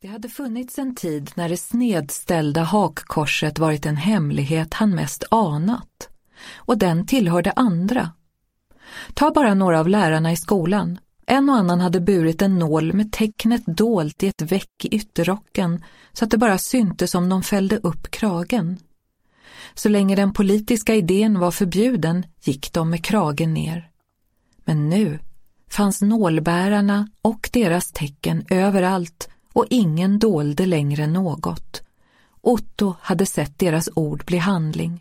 Det hade funnits en tid när det snedställda hakkorset varit en hemlighet han mest anat, och den tillhörde andra. Ta bara några av lärarna i skolan. En och annan hade burit en nål med tecknet dolt i ett veck i ytterrocken så att det bara syntes om de fällde upp kragen. Så länge den politiska idén var förbjuden gick de med kragen ner. Men nu fanns nålbärarna och deras tecken överallt och ingen dolde längre något. Otto hade sett deras ord bli handling.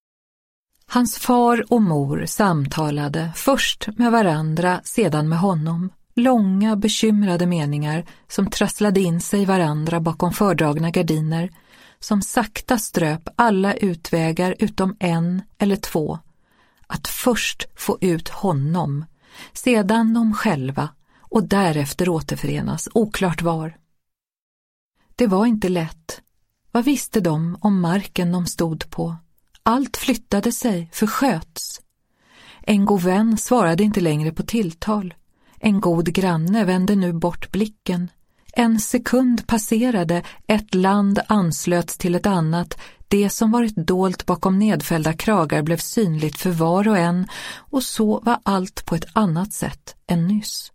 Hans far och mor samtalade först med varandra, sedan med honom. Långa, bekymrade meningar som trasslade in sig varandra bakom fördragna gardiner, som sakta ströp alla utvägar utom en eller två. Att först få ut honom, sedan de själva och därefter återförenas, oklart var. Det var inte lätt. Vad visste de om marken de stod på? Allt flyttade sig, försköts. En god vän svarade inte längre på tilltal. En god granne vände nu bort blicken. En sekund passerade, ett land anslöts till ett annat. Det som varit dolt bakom nedfällda kragar blev synligt för var och en, och så var allt på ett annat sätt än nyss.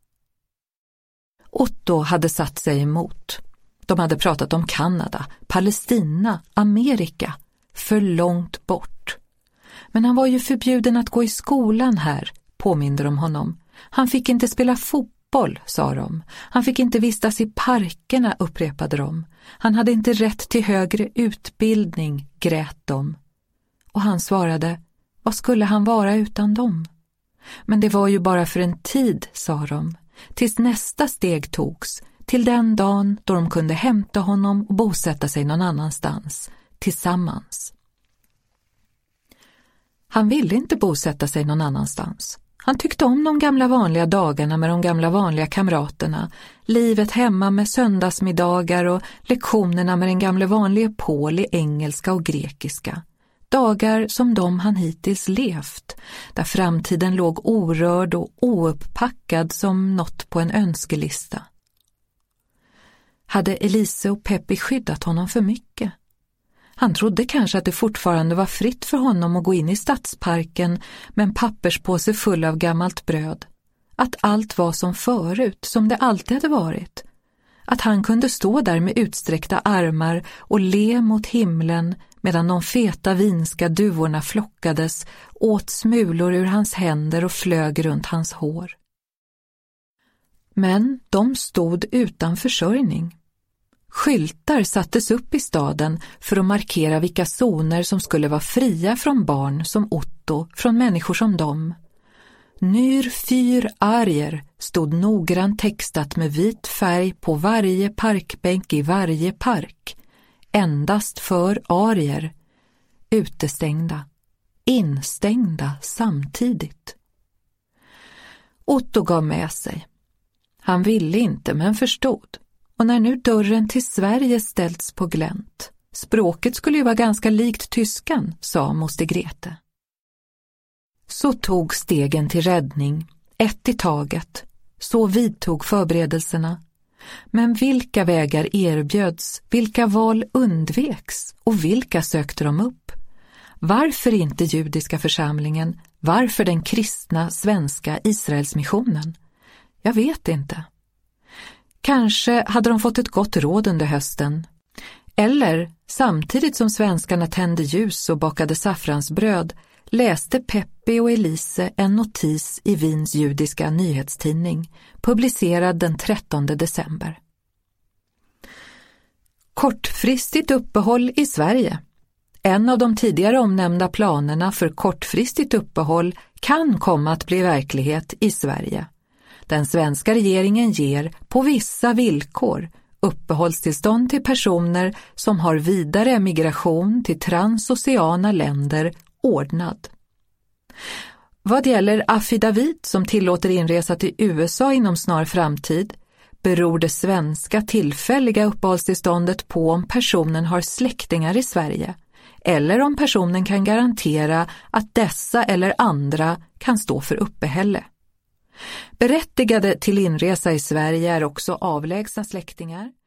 Otto hade satt sig emot. De hade pratat om Kanada, Palestina, Amerika, för långt bort. Men han var ju förbjuden att gå i skolan här, påminde de honom. Han fick inte spela fotboll, sa de. Han fick inte vistas i parkerna, upprepade de. Han hade inte rätt till högre utbildning, grät de. Och han svarade, vad skulle han vara utan dem? Men det var ju bara för en tid, sa de, tills nästa steg togs, till den dagen då de kunde hämta honom och bosätta sig någon annanstans, tillsammans. Han ville inte bosätta sig någon annanstans. Han tyckte om de gamla vanliga dagarna med de gamla vanliga kamraterna, livet hemma med söndagsmiddagar och lektionerna med den gamla vanliga Paul i engelska och grekiska. Dagar som de han hittills levt, där framtiden låg orörd och ouppackad som något på en önskelista. Hade Elise och Peppi skyddat honom för mycket? Han trodde kanske att det fortfarande var fritt för honom att gå in i stadsparken med en papperspåse full av gammalt bröd. Att allt var som förut, som det alltid hade varit. Att han kunde stå där med utsträckta armar och le mot himlen medan de feta vinska duvorna flockades, åt smulor ur hans händer och flög runt hans hår. Men de stod utan försörjning. Skyltar sattes upp i staden för att markera vilka zoner som skulle vara fria från barn som Otto, från människor som dem. Nyr fyr arier stod noggrant textat med vit färg på varje parkbänk i varje park. Endast för arier. Utestängda, instängda samtidigt. Otto gav med sig. Han ville inte, men förstod. Och när nu dörren till Sverige ställts på glänt, språket skulle ju vara ganska likt tyskan, sa moster Grete. Så tog stegen till räddning, ett i taget, så vidtog förberedelserna. Men vilka vägar erbjöds, vilka val undveks och vilka sökte de upp? Varför inte judiska församlingen, varför den kristna svenska Israelsmissionen? Jag vet inte. Kanske hade de fått ett gott råd under hösten. Eller, samtidigt som svenskarna tände ljus och bakade saffransbröd, läste Peppi och Elise en notis i Wiens judiska nyhetstidning, publicerad den 13 december. Kortfristigt uppehåll i Sverige. En av de tidigare omnämnda planerna för kortfristigt uppehåll kan komma att bli verklighet i Sverige. Den svenska regeringen ger på vissa villkor uppehållstillstånd till personer som har vidare migration till transoceana länder ordnad. Vad gäller affidavit som tillåter inresa till USA inom snar framtid beror det svenska tillfälliga uppehållstillståndet på om personen har släktingar i Sverige eller om personen kan garantera att dessa eller andra kan stå för uppehälle. Berättigade till inresa i Sverige är också avlägsna släktingar